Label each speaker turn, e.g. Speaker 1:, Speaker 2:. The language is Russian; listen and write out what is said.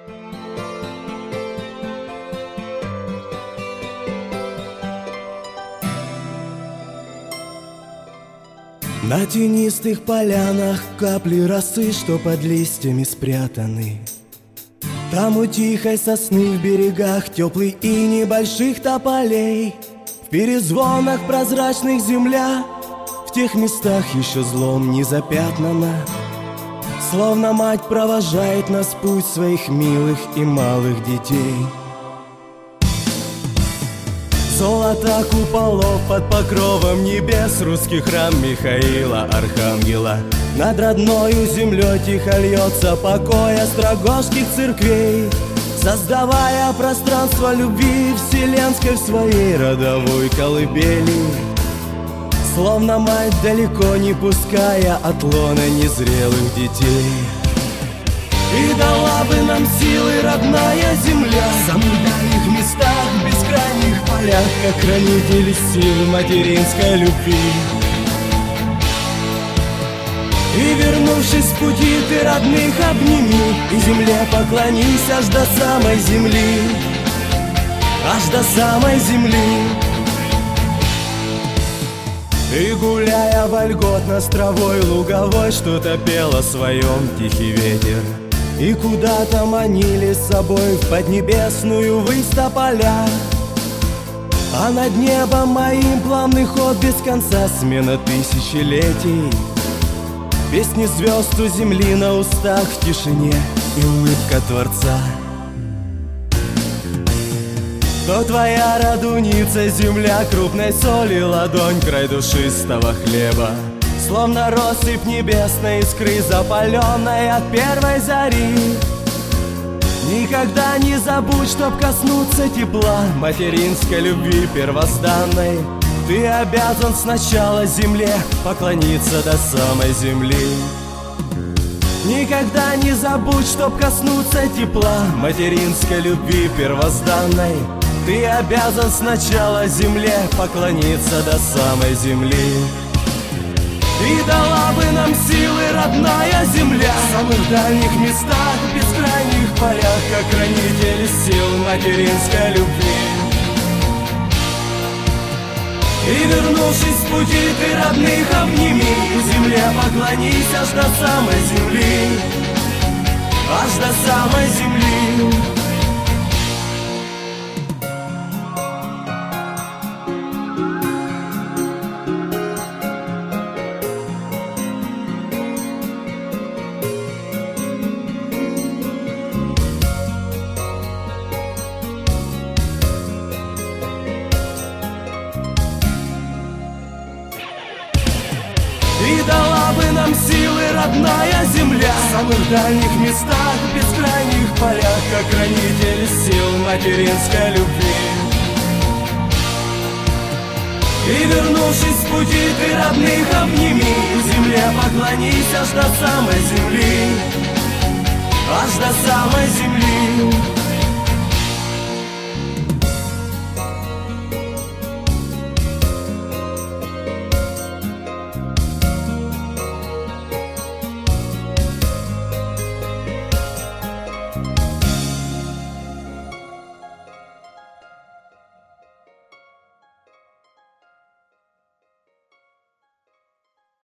Speaker 1: На тенистых полянах капли росы, что под листьями спрятаны. Там у тихой сосны в берегах теплый и небольших тополей. В перезвонах прозрачных земля в тех местах еще злом не запятнана. Словно мать провожает нас путь своих милых и малых детей. Золото куполов под покровом небес, русский храм Михаила Архангела. Над родною землей тихо льется покой острогожских церквей, создавая пространство любви вселенской в своей родовой колыбели. Словно мать далеко не пуская от лона незрелых детей. И дала бы нам силы родная земля в самых дальних местах, в бескрайних полях, как хранители сил материнской любви. И вернувшись с пути, ты родных обними, и земле поклонись аж до самой земли, аж до самой земли. И гуляя вольготно с травой луговой, что-то пел о своем тихий ветер. И куда-то манили с собой в поднебесную высь тополя. А над небом моим плавный ход без конца, смена тысячелетий. Песни звезд у земли на устах в тишине и улыбка Творца. То твоя родуница земля крупной соли, ладонь край душистого хлеба. Словно россыпь небесной искры, запаленной от первой зари. Никогда не забудь, чтоб коснуться тепла материнской любви первозданной. Ты обязан сначала земле поклониться до самой земли. Никогда не забудь, чтоб коснуться тепла материнской любви первозданной. Ты обязан сначала земле поклониться до самой земли. И дала бы нам силы родная земля в самых дальних местах, в бескрайних полях, как хранители сил материнской любви. И вернувшись с пути, ты родных обними, и земле поклонись аж до самой земли, аж до самой земли. И дала бы нам силы родная земля в самых дальних местах, в бескрайних полях, как хранители сил материнской любви. И вернувшись с пути, ты родных обними, и земле поклонись аж до самой земли, аж до самой земли.